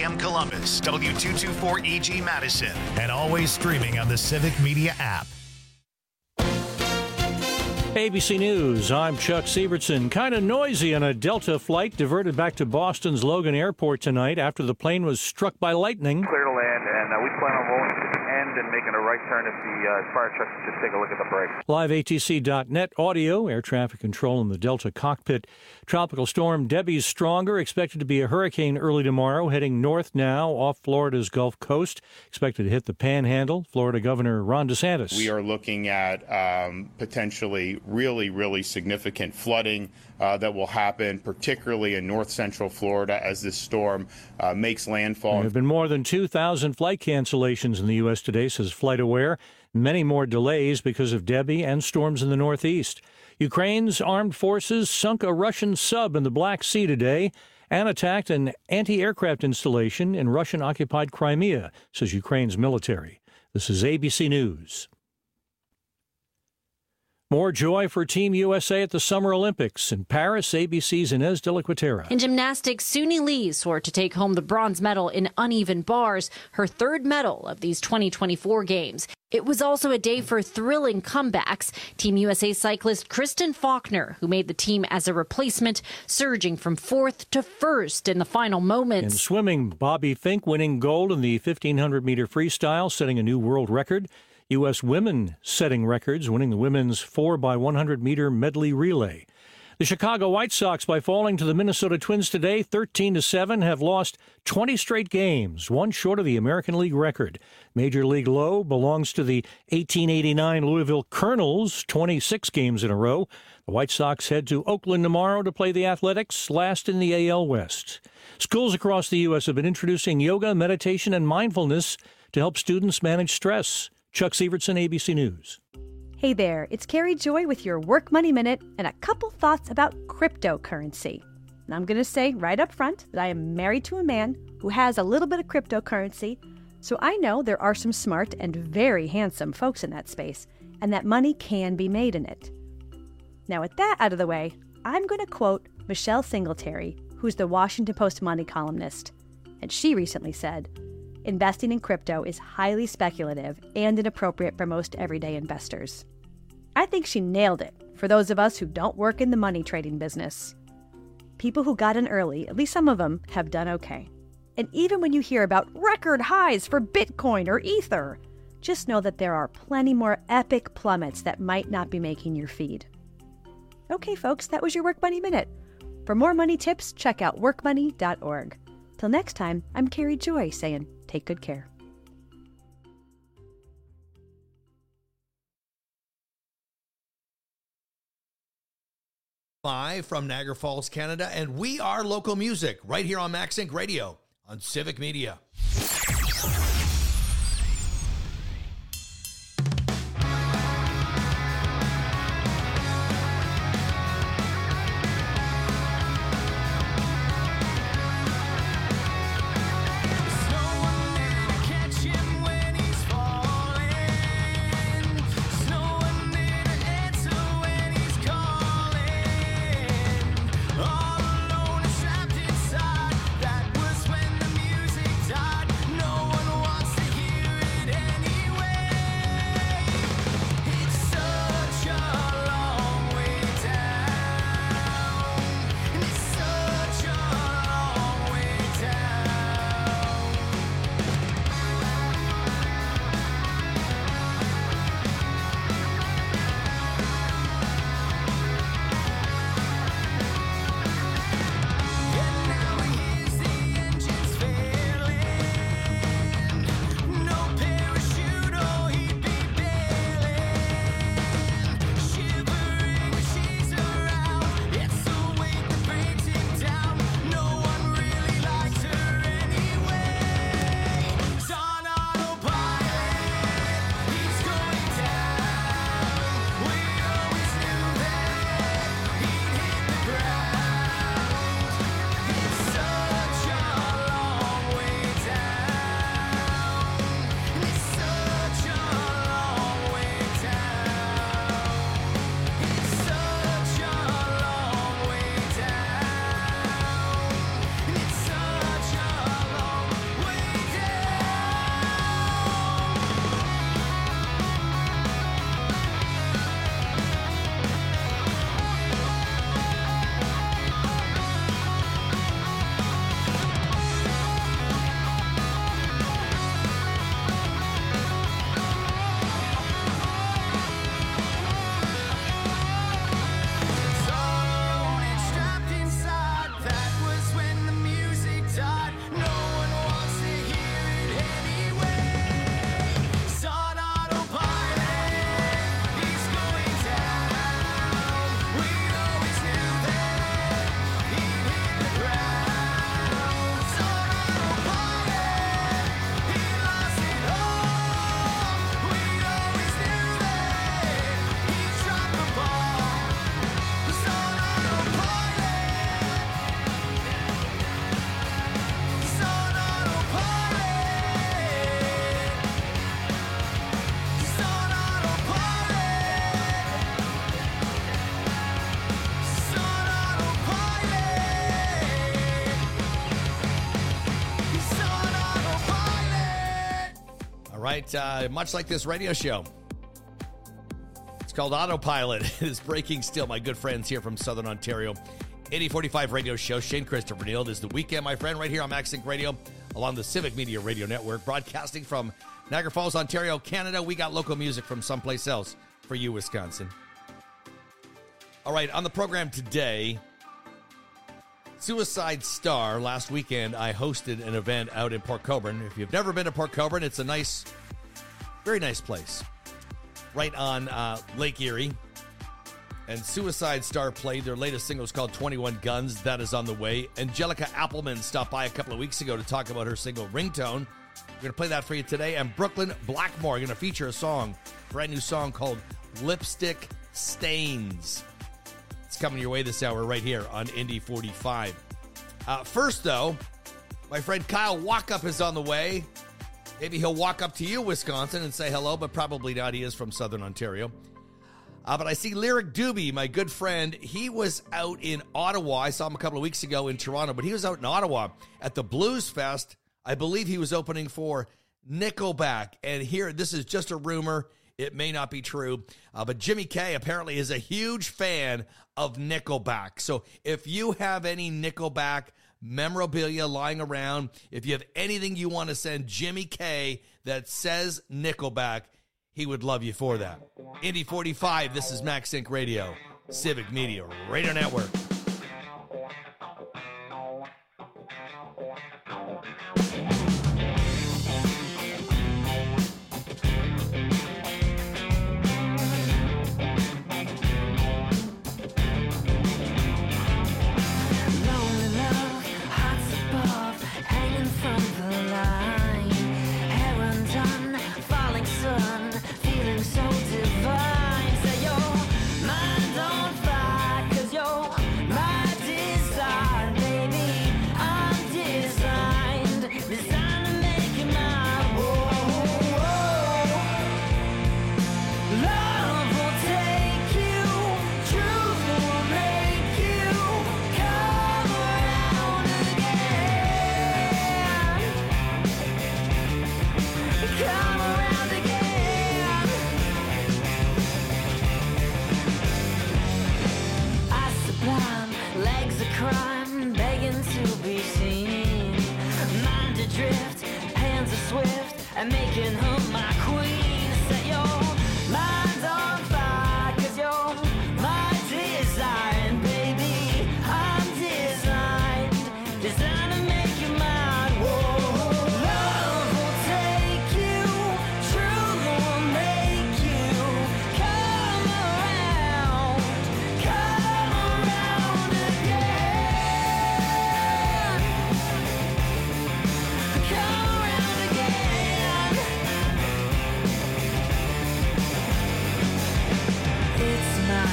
AM Columbus, W224EG Madison, and always streaming on the Civic Media app. ABC News, I'm Chuck Sievertson. Kind of noisy on a Delta flight diverted back to Boston's Logan Airport tonight after the plane was struck by lightning. Clear to land, and we plan on rolling to the end and making a right turn if the fire truck can just take a look at the brakes. Live ATC.net audio, air traffic control in the Delta cockpit. Tropical storm Debbie's stronger, expected to be a hurricane early tomorrow, heading north now off Florida's Gulf Coast. Expected to hit the Panhandle. Florida Governor Ron DeSantis. We are looking at potentially really significant flooding that will happen, particularly in north central Florida as this storm makes landfall. There have been more than 2,000 flight cancellations in the U.S. today, says FlightAware. Many more delays because of Debbie and storms in the Northeast. Ukraine's armed forces sunk a Russian sub in the Black Sea today and attacked an anti-aircraft installation in Russian-occupied Crimea, says Ukraine's military. This is ABC News. More joy for Team USA at the Summer Olympics. In Paris, ABC's Inez de la Cuetara. In gymnastics, Suni Lee soared to take home the bronze medal in uneven bars, her third medal of these 2024 games. It was also a day for thrilling comebacks. Team USA cyclist Kristen Faulkner, who made the team as a replacement, surging from fourth to first in the final moments. In swimming, Bobby Fink winning gold in the 1,500-meter freestyle, setting a new world record. U.S. women setting records, winning the women's 4x100-meter medley relay. The Chicago White Sox, by falling to the Minnesota Twins today, 13-7, have lost 20 straight games, one short of the American League record. Major League low belongs to the 1889 Louisville Colonels, 26 games in a row. The White Sox head to Oakland tomorrow to play the Athletics, last in the AL West. Schools across the U.S. have been introducing yoga, meditation, and mindfulness to help students manage stress. Chuck Sievertson, ABC News. Hey there, it's Carrie Joy with your Work Money Minute and a couple thoughts about cryptocurrency. And I'm going to say right up front that I am married to a man who has a little bit of cryptocurrency, so I know there are some smart and very handsome folks in that space, and that money can be made in it. Now, with that out of the way, I'm going to quote Michelle Singletary, who's the Washington Post money columnist. And she recently said, "Investing in crypto is highly speculative and inappropriate for most everyday investors." I think she nailed it for those of us who don't work in the money trading business. People who got in early, at least some of them, have done okay. And even when you hear about record highs for Bitcoin or Ether, just know that there are plenty more epic plummets that might not be making your feed. Okay, folks, that was your Work Money Minute. For more money tips, check out workmoney.org. Till next time, I'm Carrie Joy saying, take good care. Live from Niagara Falls, Canada, and we are local music right here on Max Inc. Radio on Civic Media. That was when the music died. No one right? Much like this radio show. It's called Autopilot. It is breaking still. My good friends here from Southern Ontario. 8045 radio show. Shane Christopher Neal. It is the weekend, my friend, right here on Accent Radio along the Civic Media Radio Network, broadcasting from Niagara Falls, Ontario, Canada. We got local music from someplace else for you, Wisconsin. All right, on the program today, Suicide Star. Last weekend, I hosted an event out in Port Colborne. If you've never been to Port Colborne, it's a nice, very nice place, right on Lake Erie. And Suicide Star played. Their latest single is called 21 Guns. That is on the way. Angelica Appleman stopped by a couple of weeks ago to talk about her single Ringtone. We're going to play that for you today. And Brooklyn Blackmore are going to feature a song, brand new song called Lipstick Stains. It's coming your way this hour right here on Indy 45. First, though, my friend Kyle Walkup is on the way. Maybe he'll walk up to you, Wisconsin, and say hello, but probably not. He is from Southern Ontario. But I see Lyric Doobie, my good friend. He was out in Ottawa. I saw him a couple of weeks ago in Toronto, but he was out in Ottawa at the Blues Fest. I believe he was opening for Nickelback. And here, this is just a rumor. It may not be true. But Jimmy K apparently is a huge fan of Nickelback. So if you have any Nickelback memorabilia lying around, if you have anything you want to send Jimmy K that says Nickelback, he would love you for that. Indy 45, this is Max Inc. Radio, Civic Media Radio Network. And making her my queen. Set your mind on fire, 'cause you're my design, baby. I'm designed to make you mine. Whoa, love will take you, truth will make you come around again. Come around again. It's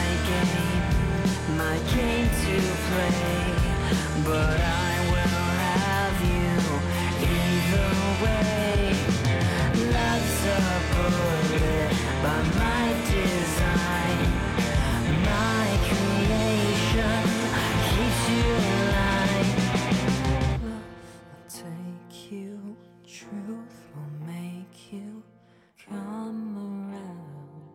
my game to play, but I will have you either way. Love's a bullet by my design, my creation keeps you alive. Love will take you, truth will make you come around.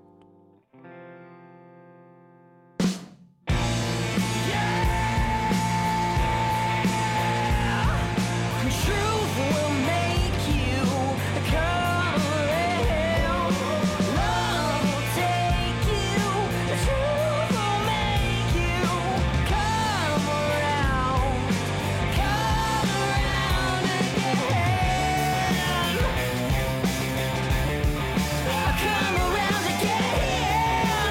Truth will make you come around. Love will take you. Truth will make you come around. Come around again. Come around again.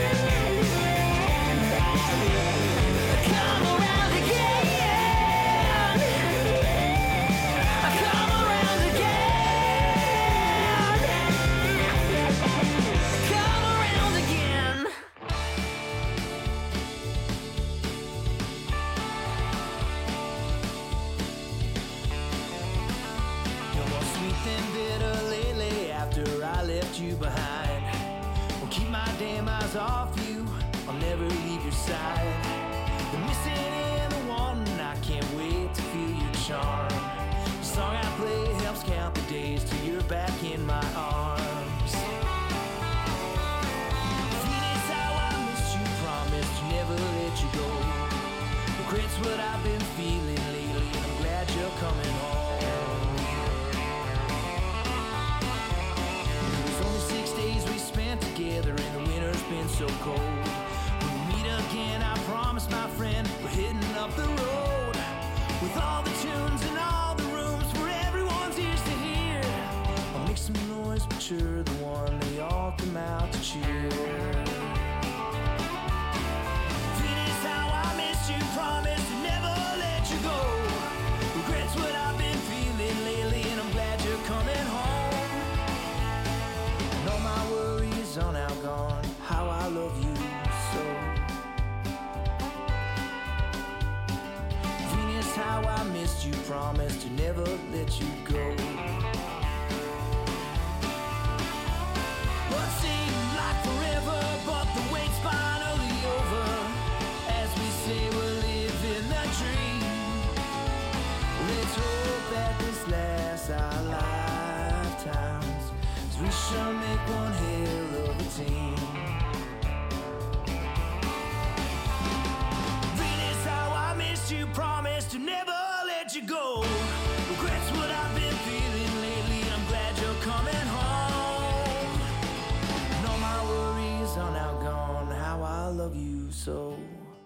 Come around again. Come around again. Come around again. You're more sweet than bitter lately after I left you behind. Won't keep my damn eyes off you, I'll never leave your side. The missing and the wanting, I can't wait to feel your charm. The song I play helps count the days till you're back in my arms. never let you go. What seemed like forever, but the wait's finally over. As we say, we're living the dream. Let's hope that this lasts our lifetimes, 'cause we shall make one hell of a team. Venus, how I missed you, promised to never let you go. Regrets what I've been feeling lately, I'm glad you're coming home. And all my worries are now gone, how I love you so.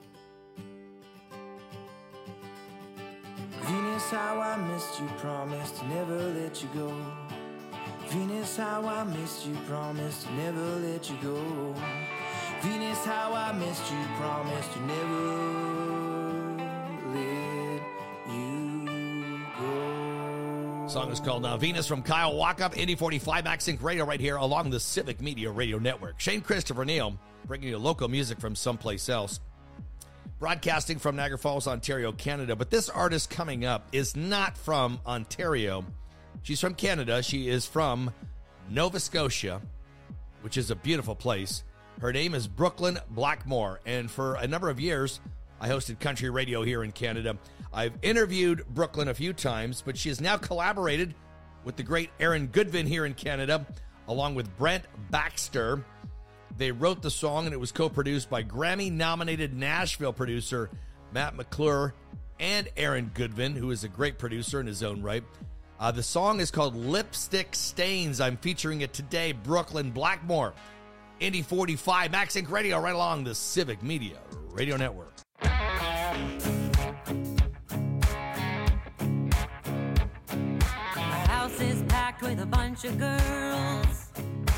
Venus, how I missed you, promised to never let you go. Venus, how I missed you, promised to never let you go. Venus, how I missed you, promised to never let you go. Song is called Venus from Kyle Walkup, Indy 45 MaxSync Radio right here along the Civic Media Radio Network. Shane Christopher Neal bringing you local music from someplace else. Broadcasting from Niagara Falls, Ontario, Canada. But this artist coming up is not from Ontario. She's from Canada. She is from Nova Scotia, which is a beautiful place. Her name is Brooklyn Blackmore. And for a number of years, I hosted country radio here in Canada. I've interviewed Brooklyn a few times, but she has now collaborated with the great Aaron Goodvin here in Canada, along with Brent Baxter. They wrote the song, and it was co-produced by Grammy-nominated Nashville producer Matt McClure and Aaron Goodvin, who is a great producer in his own right. The song is called Lipstick Stains. I'm featuring it today, Brooklyn Blackmore. Indy 45, MaxSync Radio, right along the Civic Media Radio Network. My house is packed with a bunch of girls.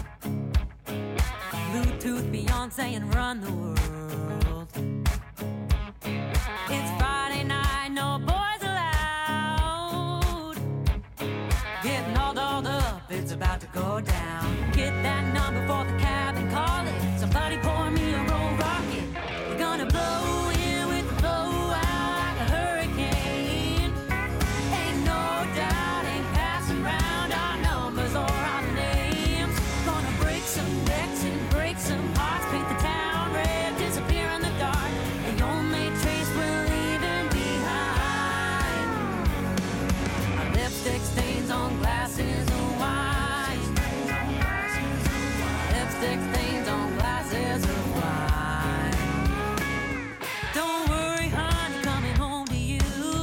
Bluetooth, Beyonce, and run the world. It's Friday night, no boys allowed. Getting all dolled up, it's about to go down. Get that number for the cab and call it. Somebody pour me a roll rocket. We're gonna blow in with the blow out like a hurricane. Ain't no doubt, ain't passing round our numbers or our names. Gonna break some necks and break some hearts, paint the town red, disappear in the dark. The only trace we're leaving behind are lipstick stains on glasses of wine. Lipstick stains on glasses of wine. Don't worry, honey, coming home to you.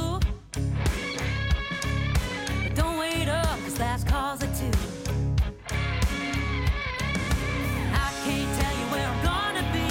But don't wait up, 'cause last call's at 2. I can't tell you where I'm gonna be,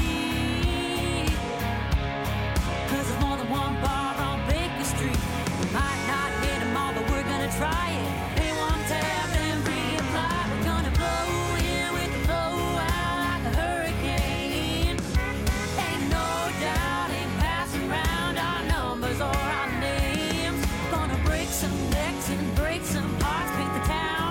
'cause there's more than one bar on Baker Street. We might not hit them all, but we're gonna try it. Pay one tab and reapply. We're gonna blow in with the blow out like a hurricane. Ain't no doubt, ain't passing round our numbers or our names. Gonna break some necks and break some hearts, paint the town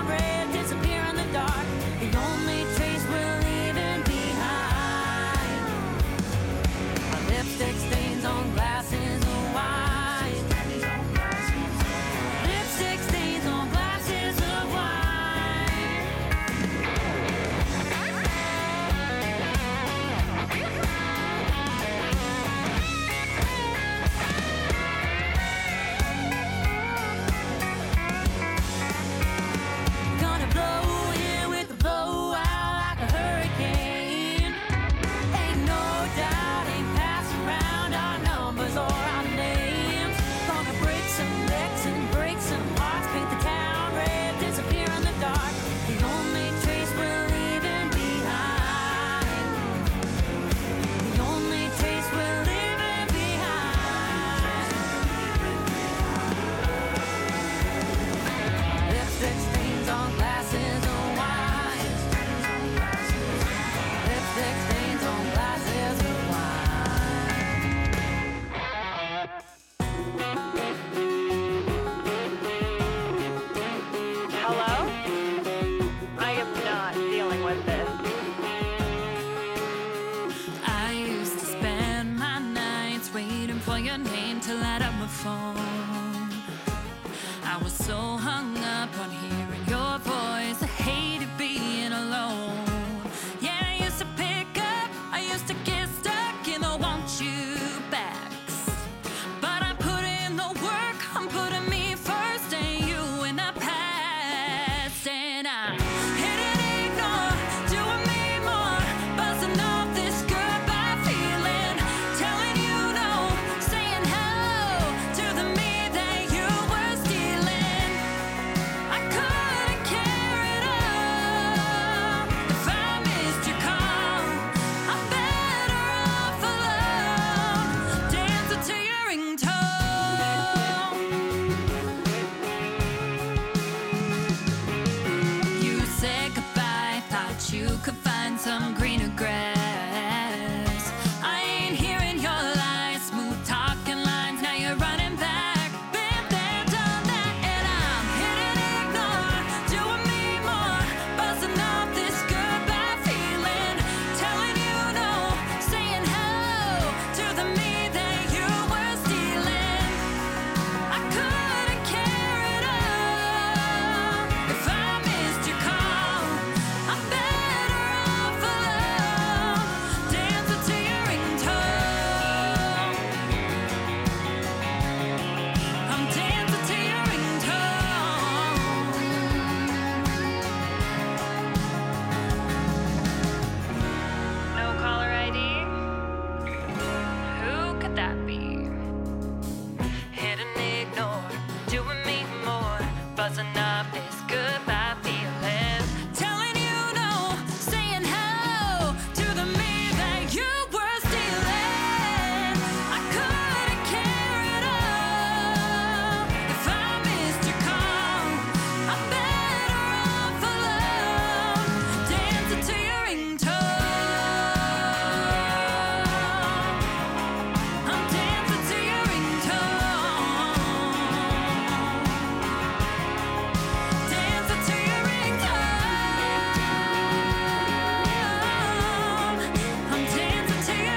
hung up on hearing your voice. I hated being alone. Yeah, I used to pick up, I used to get stuck in the want you backs. But I put in the work, I'm putting me first and you in the past. And I hit and ignore, doing me more, buzzing off this goodbye feeling, telling you no, saying hello to the me that you were stealing. I couldn't care at all if I missed your call. I'm better off alone, dancing to your ringtone. You said goodbye, thought you could find some greener grass. I ain't hearing your lies, smooth talking lines, now you're running back. Been there, done that, and I'm hitting ignore, doing me more, buzzing off this goodbye feeling, telling you no, saying hello to the me that you were stealing. I couldn't care at all if I missed your call. I'm better off alone, dancing to your ringtone. I'm dancing to your ringtone. No caller ID? Who could that be? Hit and ignore, doing me more, buzzing off this goodbye feeling, telling you no, saying hello to the me that you were stealing. I couldn't care at all if I missed your call. I'm better off alone, dancing to your ringtone. I'm dancing to your ringtone. Dancing to your ringtone. I'm dancing to your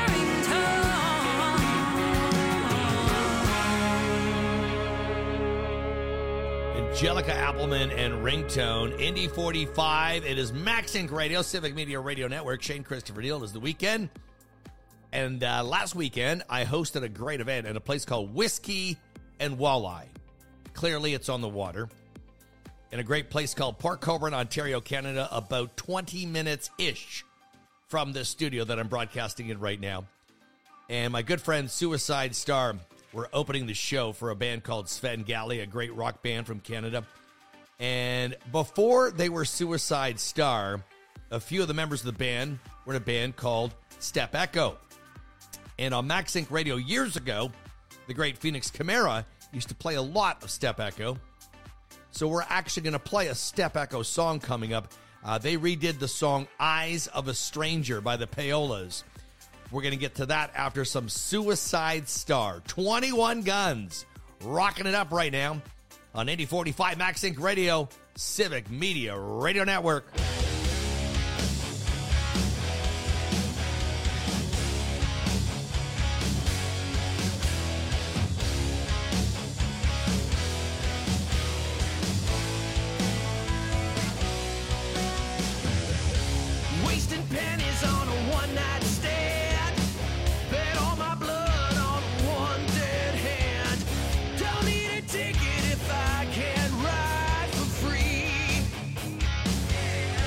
ringtone. Angelica Appleman and Ringtone. Indy 45. It is Max Inc. Radio, Civic Media Radio Network. Shane Christopher Neal is the weekend. And last weekend, I hosted a great event at a place called Whiskey and Walleye. Clearly, it's on the water. In a great place called Port Colborne, Ontario, Canada, about 20 minutes-ish from the studio that I'm broadcasting in right now. And my good friend Suicide Star were opening the show for a band called Sven Galley, a great rock band from Canada. And before they were Suicide Star, a few of the members of the band were in a band called Step Echo. And on Max Inc. Radio years ago, the great Phoenix Chimera used to play a lot of Step Echo. So we're actually going to play a Step Echo song coming up. They redid the song Eyes of a Stranger by the Paolas. We're going to get to that after some Suicide Star. 21 Guns, rocking it up right now on 8045 Max Inc. Radio, Civic Media Radio Network. Wasting pennies on a one-night stand. Bet all my blood on one dead hand. Don't need a ticket if I can ride for free.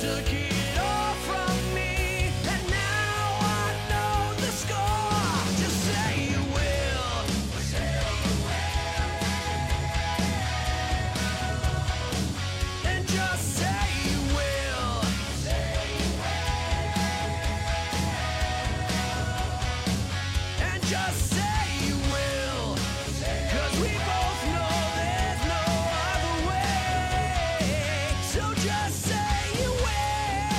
took it all from me, and now I know the score. Just say you will. And just say you will. And just say you will. 'Cause we both know there's no other way. So just say you will.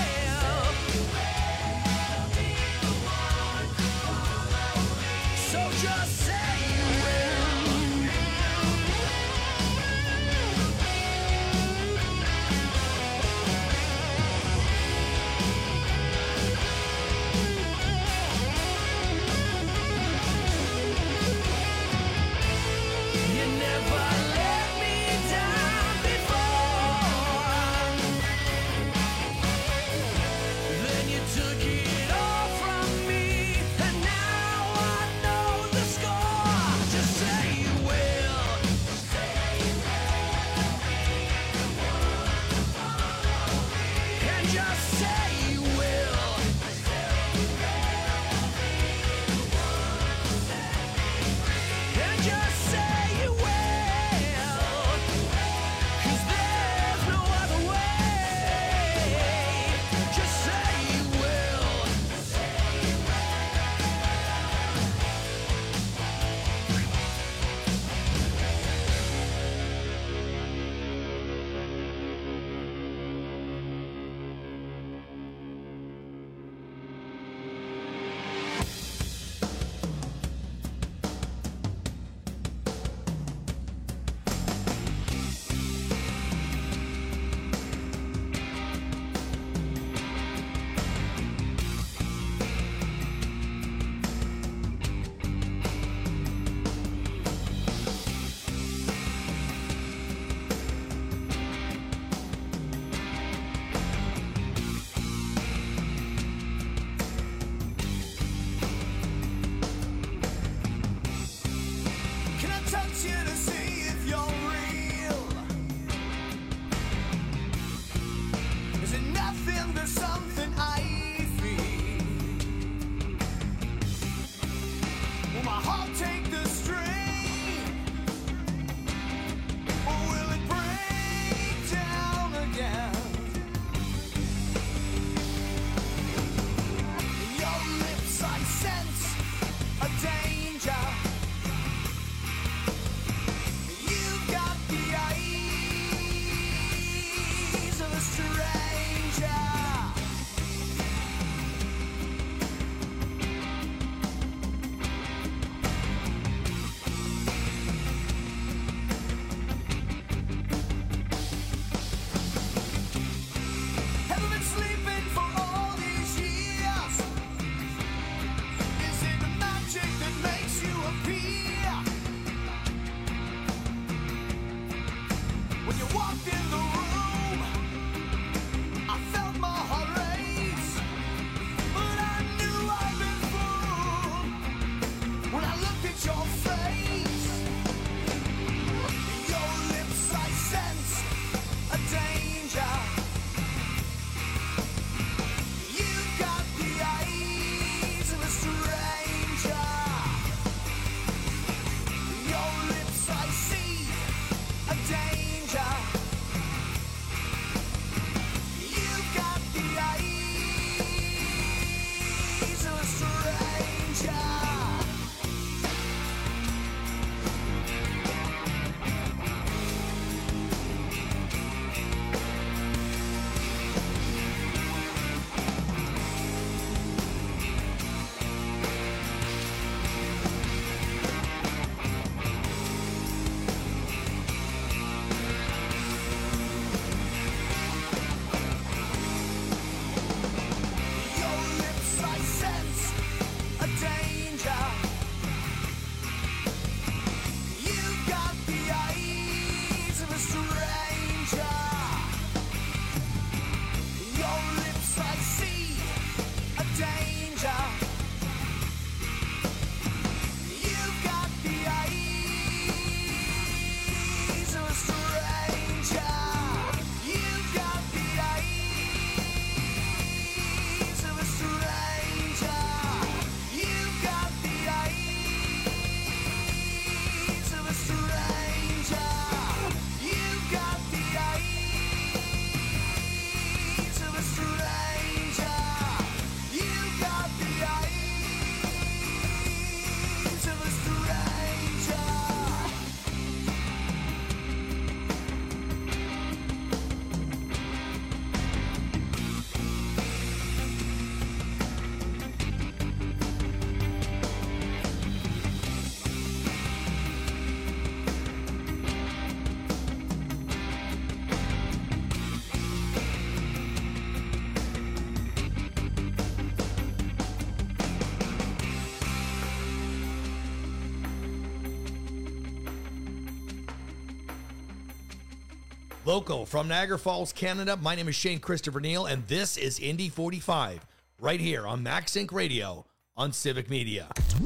Local from Niagara Falls, Canada. My name is Shane Christopher Neal, and this is Indy 45, right here on Max Inc. Radio on Civic Media.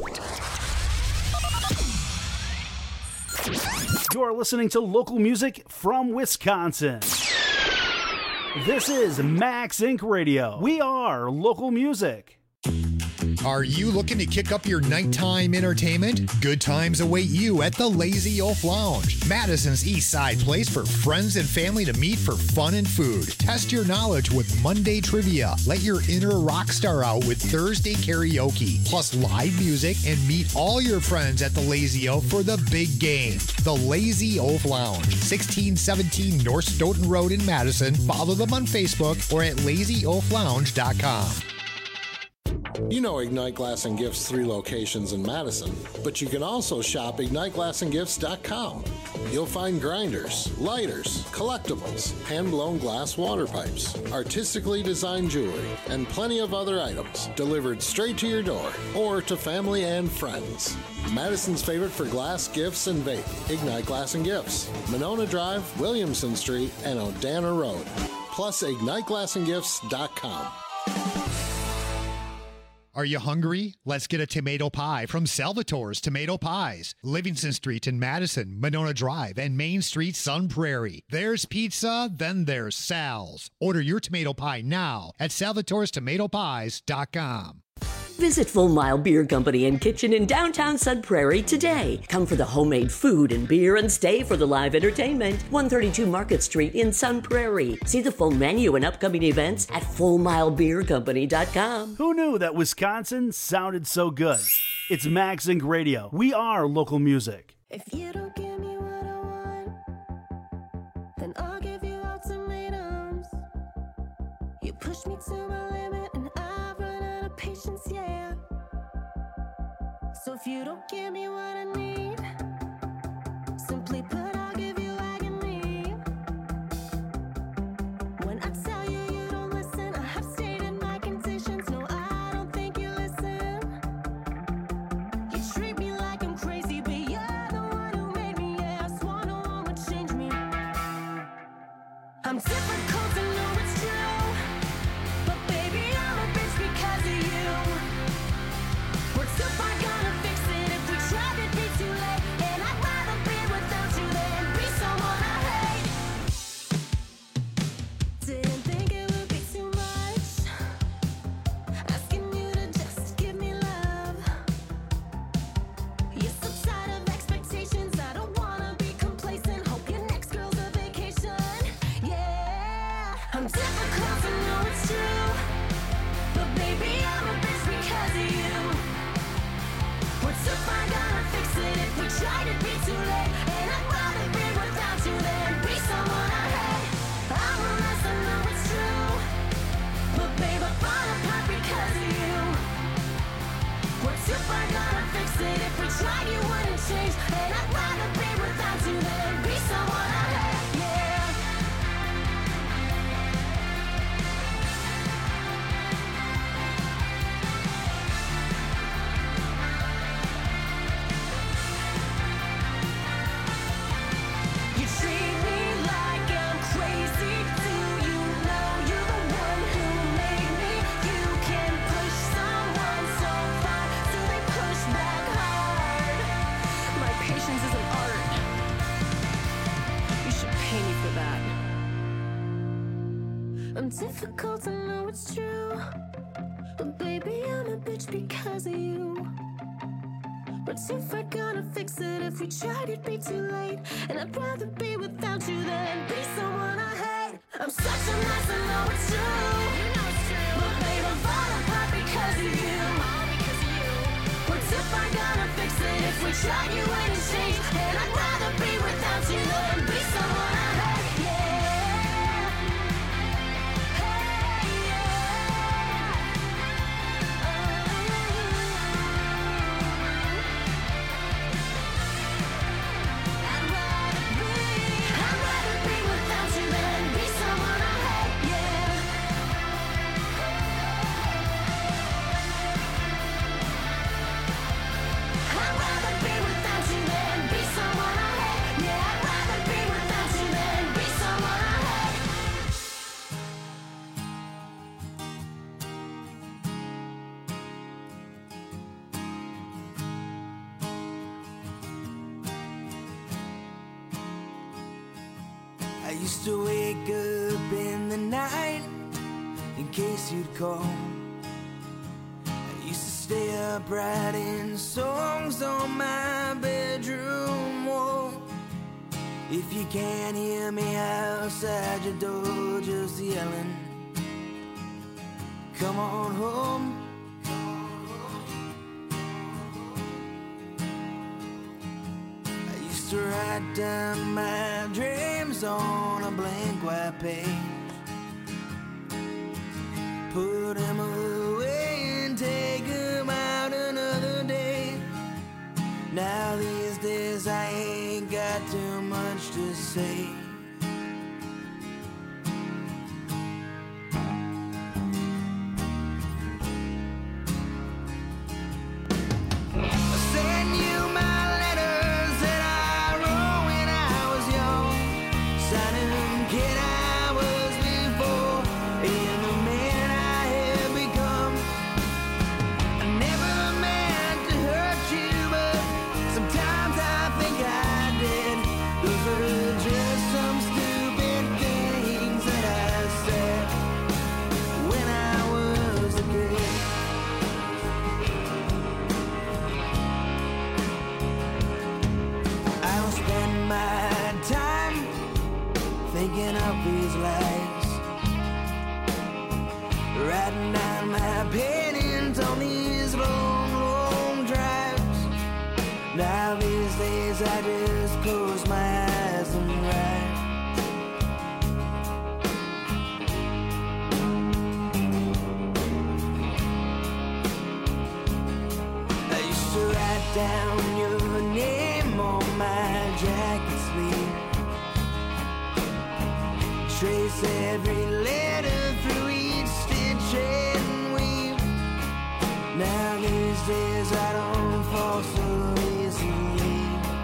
You're listening to local music from Wisconsin. This is Max Inc. Radio. We are local music. Are you looking to kick up your nighttime entertainment? Good times await you at the Lazy Oaf Lounge, Madison's East Side place for friends and family to meet for fun and food. Test your knowledge with Monday trivia. Let your inner rock star out with Thursday karaoke, plus live music, and meet all your friends at the Lazy Oaf for the big game. The Lazy Oaf Lounge, 1617 North Stoughton Road in Madison. Follow them on Facebook or at lazyoaflounge.com. You know Ignite Glass and Gifts 3 locations in Madison, but you can also shop igniteglassandgifts.com. You'll find grinders, lighters, collectibles, hand-blown glass water pipes, artistically designed jewelry, and plenty of other items delivered straight to your door or to family and friends. Madison's favorite for glass, gifts, and vape, Ignite Glass and Gifts, Monona Drive, Williamson Street, and Odana Road. Plus igniteglassandgifts.com. Are you hungry? Let's get a tomato pie from Salvatore's Tomato Pies. Livingston Street in Madison, Monona Drive, and Main Street, Sun Prairie. There's pizza, then there's Sal's. Order your tomato pie now at salvatorestomatopies.com. Visit Full Mile Beer Company and Kitchen in downtown Sun Prairie today. Come for the homemade food and beer and stay for the live entertainment. 132 Market Street in Sun Prairie. See the full menu and upcoming events at FullMileBeerCompany.com. Who knew that Wisconsin sounded so good? It's Max Inc. Radio. We are local music. If you don't give me what I want, then I'll give you ultimatums. You push me to my limit and I've run out of patience, yeah. So if you don't give me what I need, simply put, I'll give you agony. When I tell you you don't listen, I have stated my conditions. No, I don't think you listen. You treat me like I'm crazy, but you're the one who made me. Yeah, I swore no one would change me. I'm difficult to know it's true, but baby, I'm a bitch because of you. We're too far gonna fix it if we tried, it'd be too late. And I'd rather be without you than be someone I hate. Didn't think it would be too much, asking you to just give me love. You're so tired of expectations, I don't wanna be complacent. Hope your next girl's a vacation. Yeah, I'm difficult to know it's true, but baby, I'm a bitch because of you. We're too far gonna fix it if we tried, it'd be too late. And I'd rather be without you than be someone I hate. I'm a mess, I know it's true, but babe, I fall apart because of you. We're too far gonna fix it if we tried, you wouldn't change. And I'd rather be without you than be someone I hate, yeah. You treat me like I'm crazy. Do you know you're the one who made me? You can push someone so far, so they push back hard. My patience is an art. You should pay me for that. I'm difficult to know it's true, but baby, I'm a bitch because of you. We're too far gonna fix it if we tried, it'd be too late. And I'd rather be without you than be someone I hate. I'm such a mess, I know it's true. You know it's true, but babe, I'm falling apart because of you. All because of you. We're too far gonna fix it if we tried, you wouldn't change. And I'd rather be without you than be someone I hate. Yeah. Hey, I'd rather be without you than be someone I hate, yeah. used to wake up in the night in case you'd call. I used to stay up writing songs on my bedroom wall. If you can't hear me outside your door just yelling, come on home. I used to write down my dreams on a blank white page, put them away and take them out another day. Now these days I ain't got too much to say. I send you my letters that I wrote when I was young, signing kid I was before, and the man I have become. I never meant to hurt you, but sometimes I think I did. Those were just some stupid things that I said when I was a kid. I don't spend my time thinking up these lies, writing down my opinions on these long, long drives. Now these days I just close my eyes and write. I used to write down your name on my jacket sleeve, trace every letter through each stitch and weave. Now these days I don't fall so easily.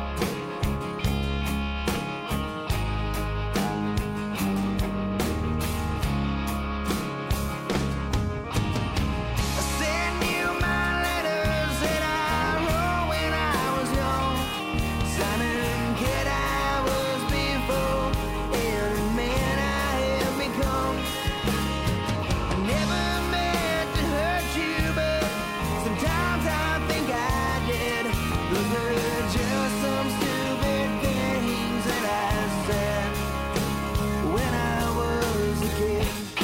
I send you my letters that I wrote when I was young, signing kid I was before, and the man I have become. I never meant to hurt you, but sometimes I think I did. Those were just some stupid things that I said when I was a kid.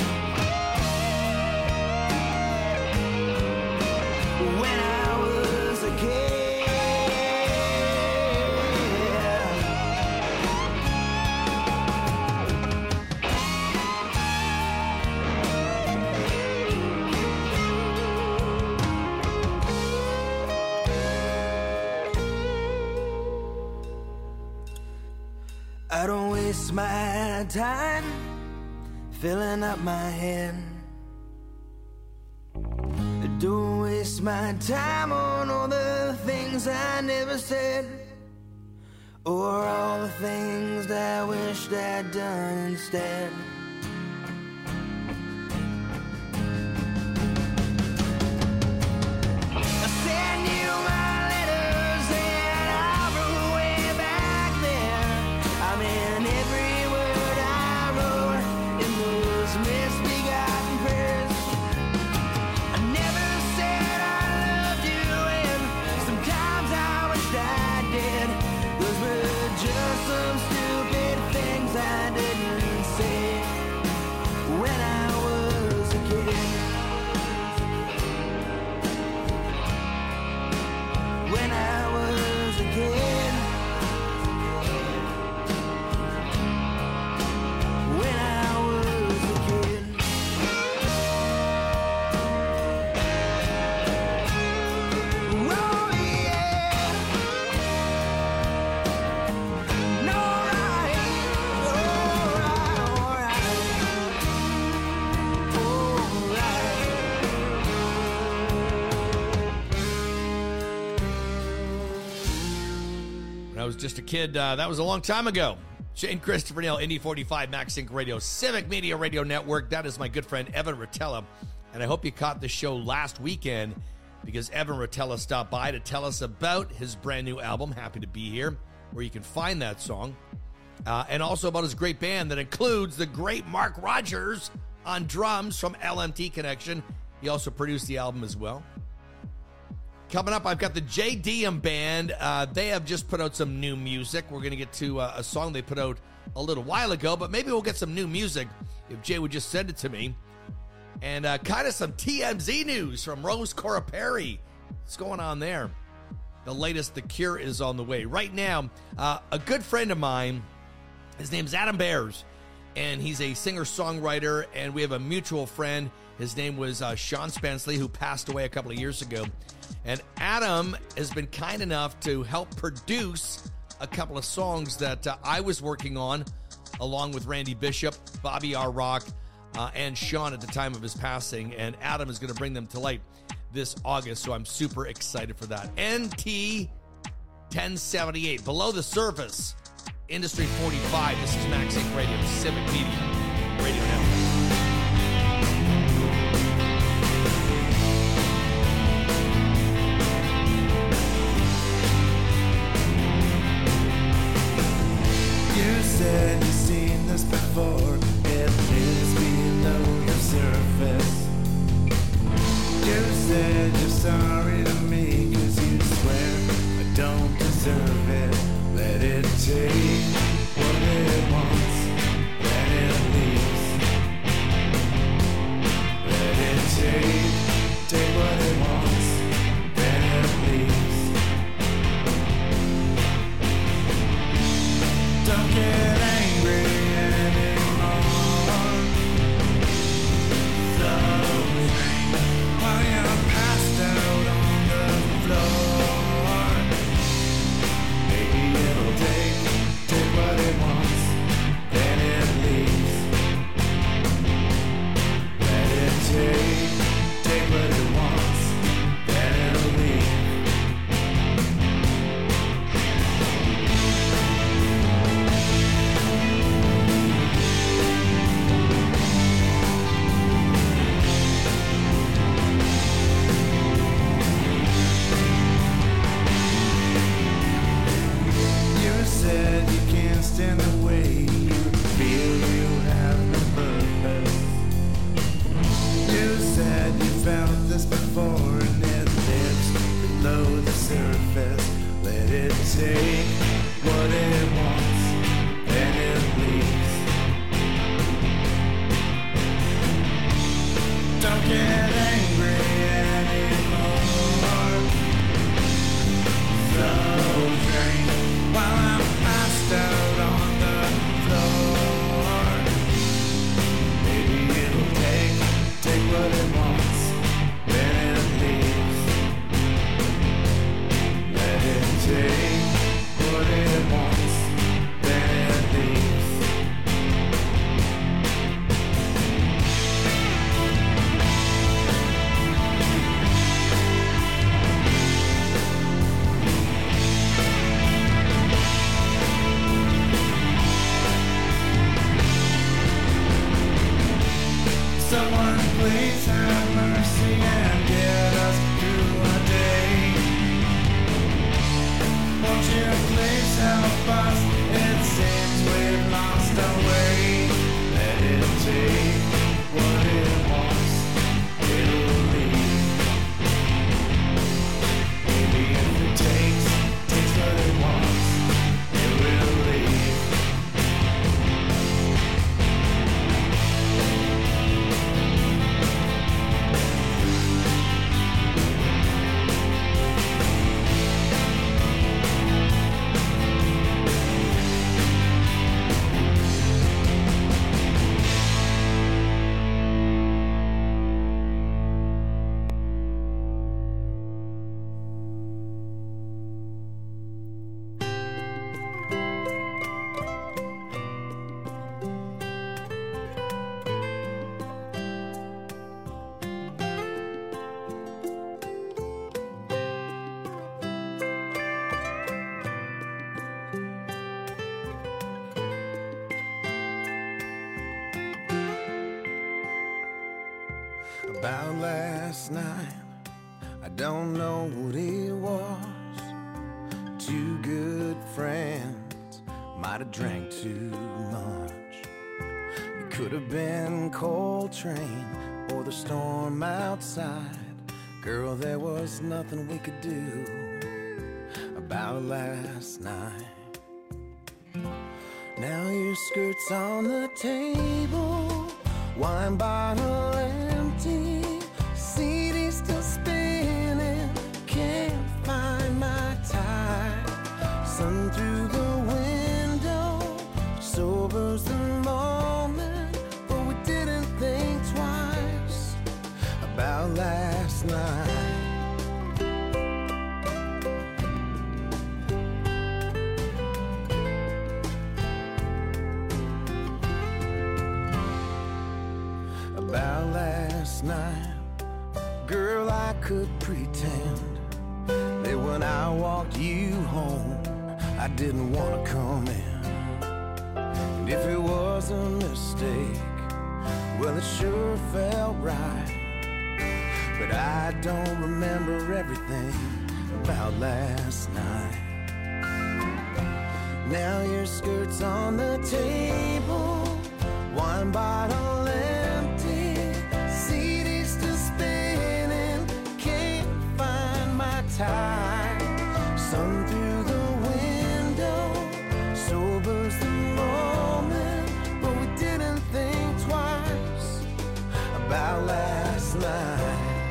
When I was a kid. I don't waste my time filling up my head. I don't waste my time on all the things I never said, or all the things that I wished I'd done instead. I send you my letters and I wrote way back there. I mean every word I wrote in those misbegotten prayers. I never said I loved you, and sometimes I wished I did. Those were just some stupid things I didn't say when I was a kid. When I was a kid. When I was a kid. Oh yeah. No, right. All right. When I was just a kid, that was a long time ago. Shane Christopher Neal, Indy 45, Max Inc. Radio, Civic Media Radio Network. That is my good friend Evan Rotella. And I hope you caught the show last weekend because Evan Rotella stopped by to tell us about his brand new album, Happy to Be Here, where you can find that song. and also about his great band that includes the great Mark Rogers on drums from LMT Connection. He also produced the album as well. Coming up, I've got the JDM Band. They have just put out some new music. We're going to get to a song they put out a little while ago, but maybe we'll get some new music if Jay would just send it to me. And kind of some TMZ news from Rose Cora Perry. What's going on there? The latest, The Cure, is on the way. Right now, a good friend of mine, his name's Adam Bears, and he's a singer-songwriter, and we have a mutual friend. His name was Sean Spenceley, who passed away a couple of years ago. And Adam has been kind enough to help produce a couple of songs that I was working on, along with Randy Bishop, Bobby R. Rock, and Sean at the time of his passing. And Adam is going to bring them to light this August, so I'm super excited for that. NT 1078, Below the Surface, Industry 45. This is Max Inc. Radio, Civic Media Radio Network. You said you've seen this before. It is below the surface. You said you're sorry to me, 'cause you swear I don't deserve it. Let it take what it wants, then it leaves. Let it take what it wants, then it leaves. Don't get angry anymore. So while you're passed out on the floor, maybe it'll take what it wants, then it leaves. Let it take what it wants, then it'll leave. You said you can't stand the way you feel, you have no purpose. You said you felt this before and it lives below the surface. Let it take what it wants, then it leaves. Don't get angry anymore. So drained while I'm passed out on the floor. Maybe it'll take what it wants, then it leaves. Let it take what it wants, then it leaves. Someone please have mercy and get us through a day. Won't you please help us? It seems we've lost our way. Let it take what it wants, it'll leave. Maybe if it takes what it wants, it will leave. About last night, I don't know what it was. Two good friends might have drank too much. It could have been Coltrane or the storm outside. Girl, there was nothing we could do about last night. Now your skirt's on the table, wine bottle empty, CD still spinning, can't find my tie. Sun through the window, sobers the moment, but we didn't think twice about last night. About last night, girl, I could pretend that when I walked you home, I didn't want to come in. And if it was a mistake, well, it sure felt right. But I don't remember everything about last night. Now your skirt's on the table, wine bottle empty, CD still spinning, can't find my tie. Sun through the window, sobers the moment, but we didn't think twice about last night.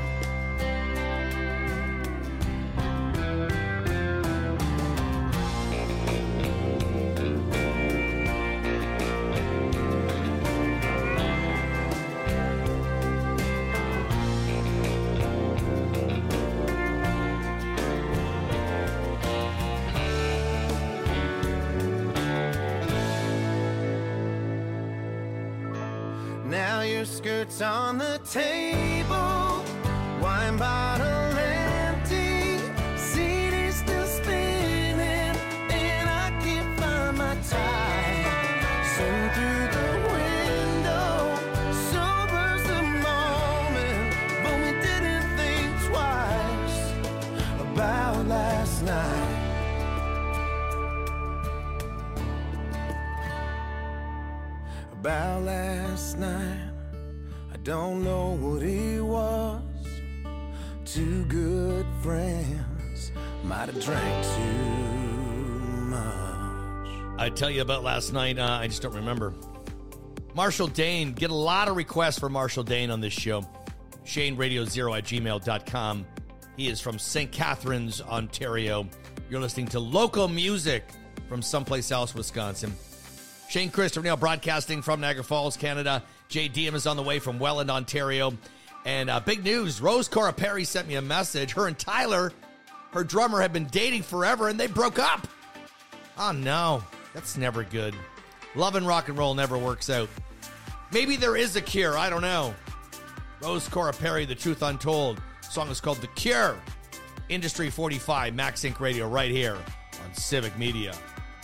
Now your skirt's on the table, wine bottle empty, CD still spinning, and I can't find my tie. Sun through the window, sobers the moment, but we didn't think twice about last night. About last night, I don't know what it was. Two good friends might have drank too much. I tell you about last night, I just don't remember. Marshall Dane, get a lot of requests for Marshall Dane on this show. ShaneRadio0@gmail.com. He is from St. Catharines, Ontario. You're listening to local music from someplace else, Wisconsin. Shane Christopher now broadcasting from Niagara Falls, Canada. Jay Diem is on the way from Welland, Ontario. And big news, Rose Cora Perry sent me a message. Her and Tyler, her drummer, have been dating forever, and they broke up. Oh, no. That's never good. Love and rock and roll never works out. Maybe there is a cure. I don't know. Rose Cora Perry, The Truth Untold. The song is called The Cure. Industry 45, Max Inc. Radio, right here on Civic Media.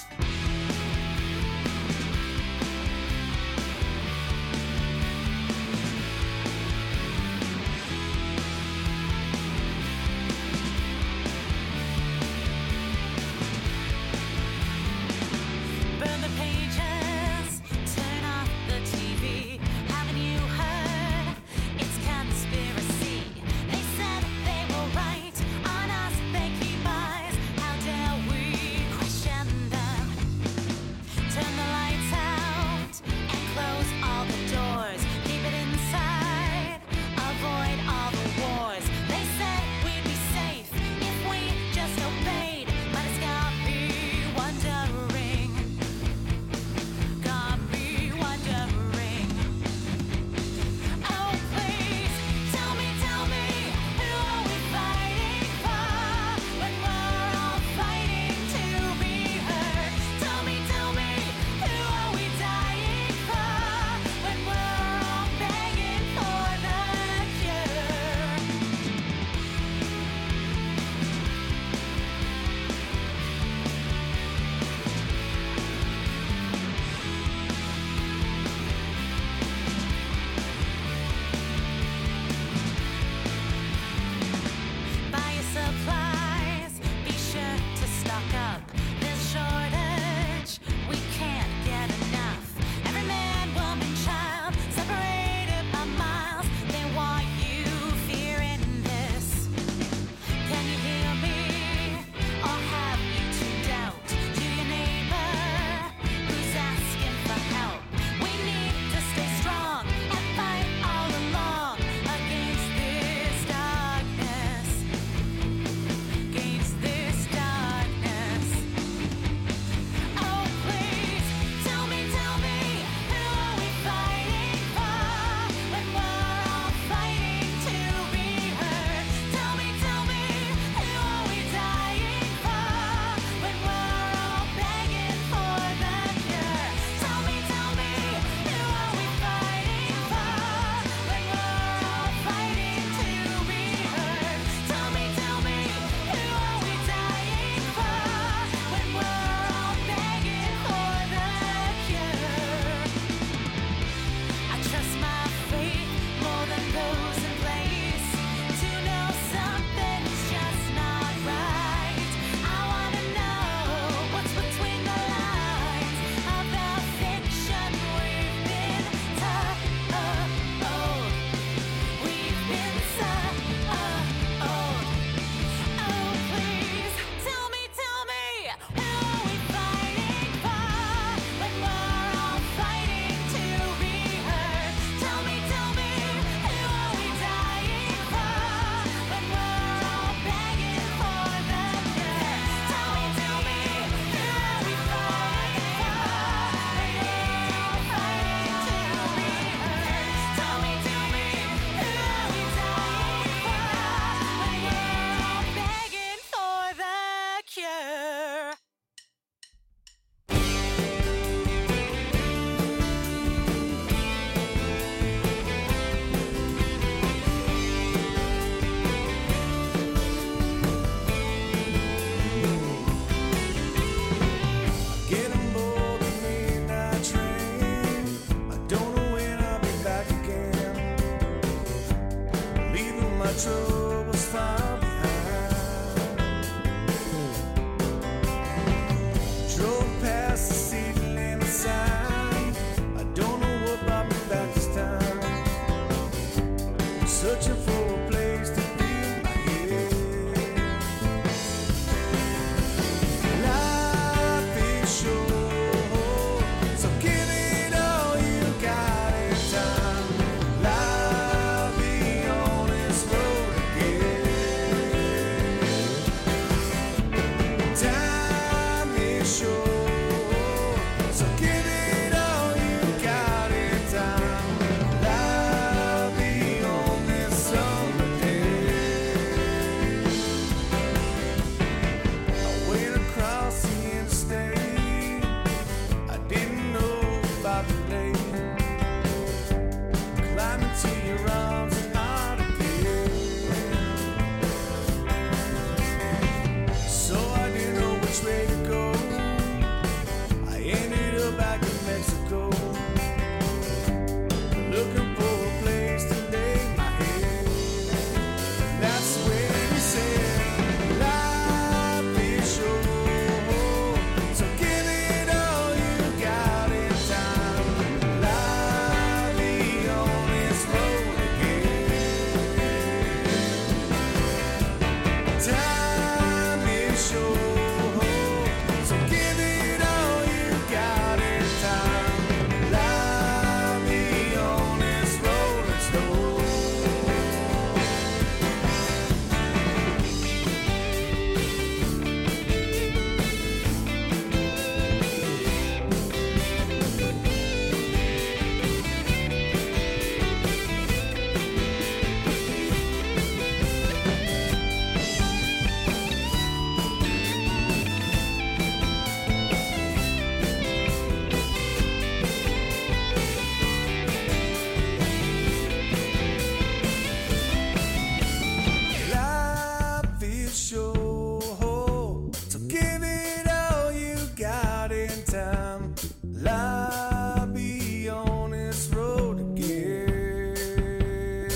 Burn the pages, turn off the TV. Haven't you heard? It's conspiracy. They said they were right on us, they keep eyes. How dare we question my troubles far behind. Drove past the city limit sign. I don't know what brought me back this time. Searching for a place to feel my head. Life is short, so give it all you got in time. Life be on this road again. Time is short, so give it all you got in time. Life be on this summer day. I went across the interstate. I didn't know about the lake. Climb into your arms and out again. So I didn't know which way to go. I ended up back in Mexico, looking for a place to lay my head. That's when he said, life is short, so give it all you got in time. Life be on this road again. Time is short, so give it all you got in time. Life be on this rolling stone. Life is short, so give it all you got in time. Life be on this road again.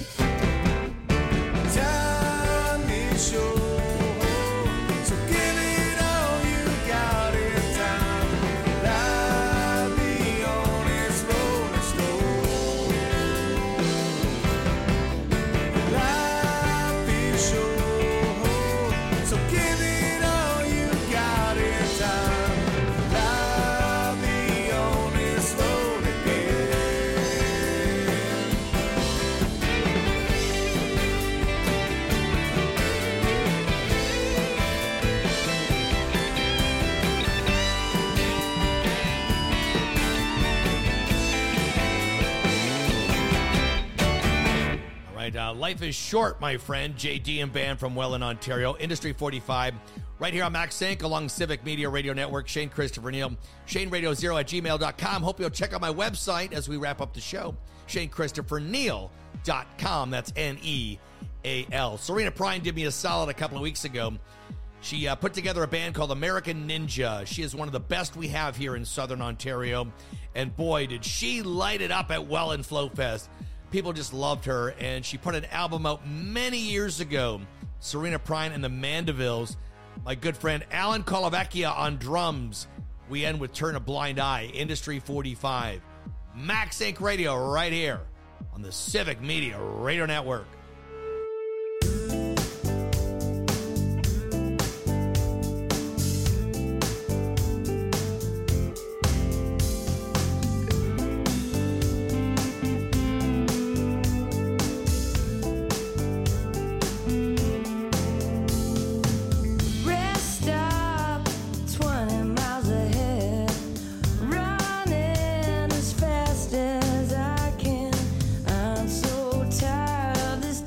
Time is short, so give it all you got in time. Life be on this rolling stone. Life is short, so give it all you got in time. Life be on this road again. All right, life is short, my friend. JD and Band from Welland, Ontario. Industry 45. Right here on Max Inc. along Civic Media Radio Network. Shane Christopher Neal. ShaneRadio0@gmail.com. Hope you'll check out my website as we wrap up the show. ShaneChristopherNeal.com. That's Neal. Serena Prine did me a solid a couple of weeks ago. She put together a band called American Ninja. She is one of the best we have here in Southern Ontario. And boy, did she light it up at Welland Flow Fest. People just loved her, and she put an album out many years ago. Serena Prine and the Mandevilles. My good friend Alan Kolovecchia on drums. We end with Turn a Blind Eye, Industry 45. Max Inc. Radio right here on the Civic Media Radio Network. Rest stop 20 miles ahead, running as fast as I can. I'm so tired of this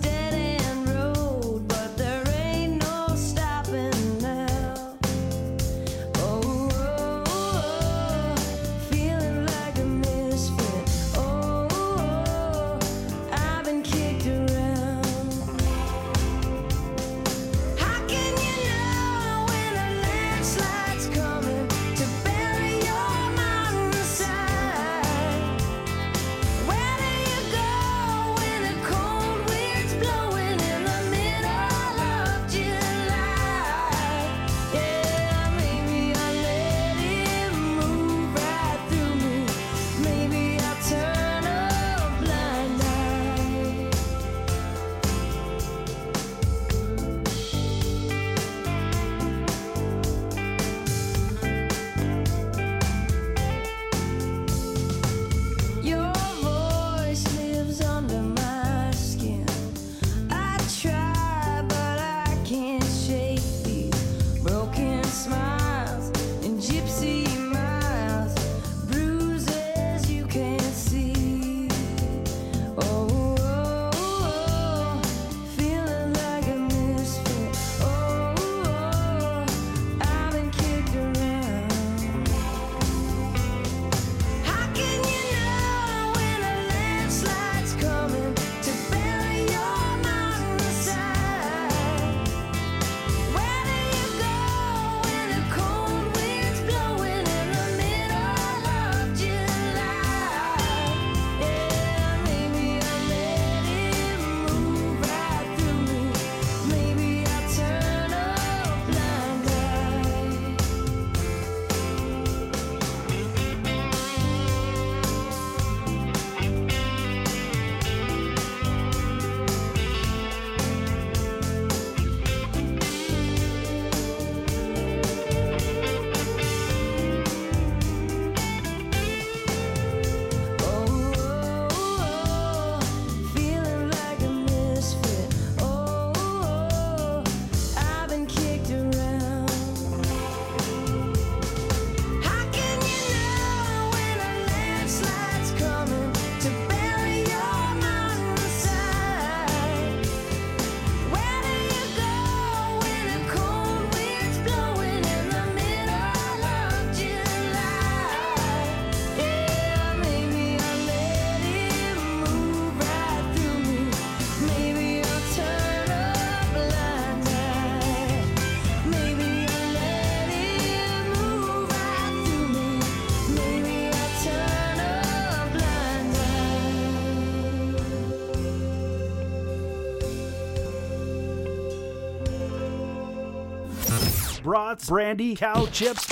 brats, brandy, cow chips,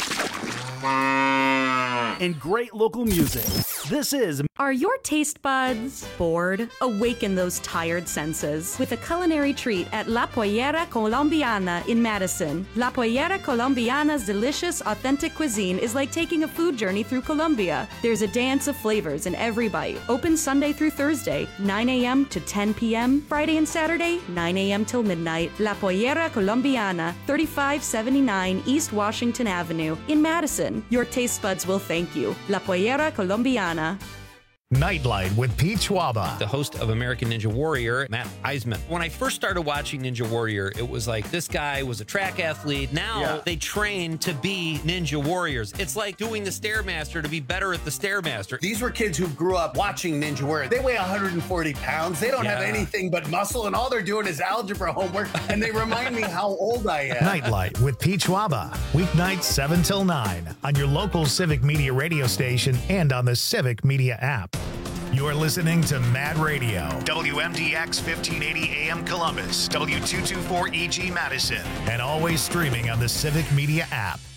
and great local music. This is Are your taste buds bored? Awaken those tired senses with a culinary treat at La Pollera Colombiana in Madison. La Pollera Colombiana's delicious, authentic cuisine is like taking a food journey through Colombia. There's a dance of flavors in every bite. Open Sunday through Thursday, 9 a.m. to 10 p.m. Friday and Saturday, 9 a.m. till midnight. La Pollera Colombiana, 3579 East Washington Avenue in Madison. Your taste buds will thank you. La Pollera Colombiana. Nightlight with Pete Schwaba. The host of American Ninja Warrior, Matt Eisman. When I first started watching Ninja Warrior, it was like this guy was a track athlete. Now they train to be Ninja Warriors. It's like doing the Stairmaster to be better at the Stairmaster. These were kids who grew up watching Ninja Warrior. They weigh 140 pounds. They don't have anything but muscle, and all they're doing is algebra homework, and they remind me how old I am. Nightlight with Pete Schwaba. Weeknights 7 till 9 on your local Civic Media radio station and on the Civic Media app. You're listening to Mad Radio, WMDX 1580 AM Columbus, W224 EG Madison, and always streaming on the Civic Media app.